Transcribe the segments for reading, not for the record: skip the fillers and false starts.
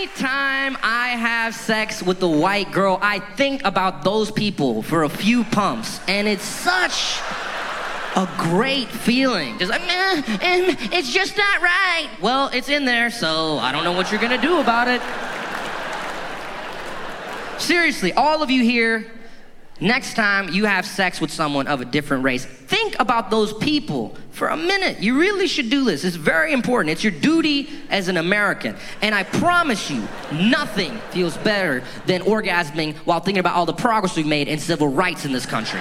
time I have sex with a white girl, I think about those people for a few pumps, and it's such a great feeling. Just like, it's just not right. Well, it's in there, so I don't know what you're gonna do about it. Seriously, all of you here, next time you have sex with someone of a different race, think about those people for a minute. You really should do this. It's very important. It's your duty as an American. And I promise you, nothing feels better than orgasming while thinking about all the progress we've made in civil rights in this country.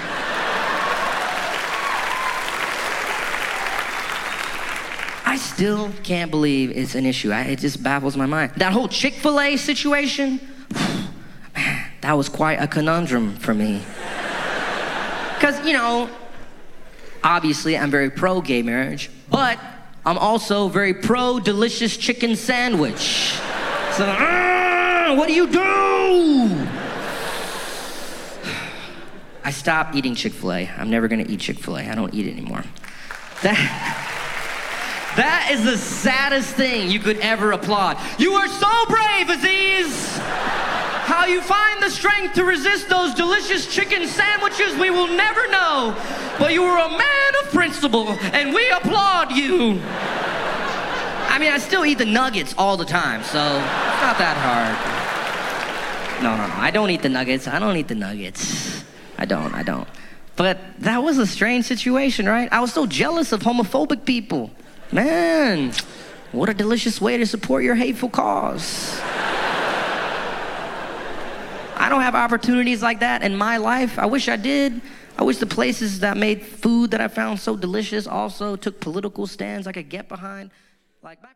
I still can't believe it's an issue. It just baffles my mind. That whole Chick-fil-A situation, man, that was quite a conundrum for me. Because, obviously I'm very pro-gay marriage, but I'm also very pro-delicious chicken sandwich. So, what do you do? I stopped eating Chick-fil-A. I'm never gonna eat Chick-fil-A. I don't eat it anymore. That is the saddest thing you could ever applaud. You are so brave, Aziz! How you find the strength to resist those delicious chicken sandwiches, we will never know. But you are a man of principle, and we applaud you. I mean, I still eat the nuggets all the time, so it's not that hard. No, I don't eat the nuggets. I don't. But that was a strange situation, right? I was so jealous of homophobic people. Man, what a delicious way to support your hateful cause. I don't have opportunities like that in my life. I wish I did. I wish the places that made food that I found so delicious also took political stands I could get behind. Like